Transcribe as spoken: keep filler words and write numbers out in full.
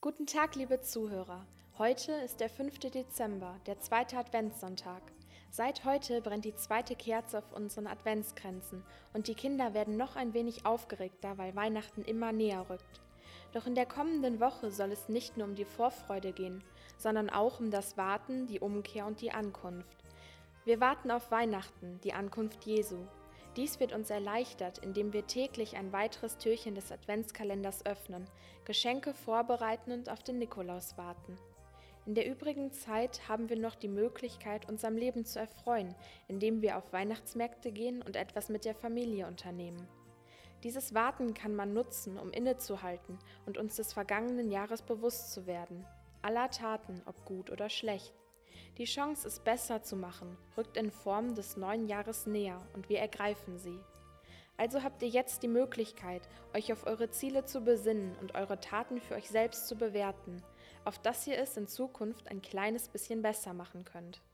Guten Tag, liebe Zuhörer. Heute ist der fünfte Dezember, der zweite Adventssonntag. Seit heute brennt die zweite Kerze auf unseren Adventskränzen und die Kinder werden noch ein wenig aufgeregter, weil Weihnachten immer näher rückt. Doch in der kommenden Woche soll es nicht nur um die Vorfreude gehen, sondern auch um das Warten, die Umkehr und die Ankunft. Wir warten auf Weihnachten, die Ankunft Jesu. Dies wird uns erleichtert, indem wir täglich ein weiteres Türchen des Adventskalenders öffnen, Geschenke vorbereiten und auf den Nikolaus warten. In der übrigen Zeit haben wir noch die Möglichkeit, uns am Leben zu erfreuen, indem wir auf Weihnachtsmärkte gehen und etwas mit der Familie unternehmen. Dieses Warten kann man nutzen, um innezuhalten und uns des vergangenen Jahres bewusst zu werden, aller Taten, ob gut oder schlecht. Die Chance, es besser zu machen, rückt in Form des neuen Jahres näher und wir ergreifen sie. Also habt ihr jetzt die Möglichkeit, euch auf eure Ziele zu besinnen und eure Taten für euch selbst zu bewerten, auf dass ihr es in Zukunft ein kleines bisschen besser machen könnt.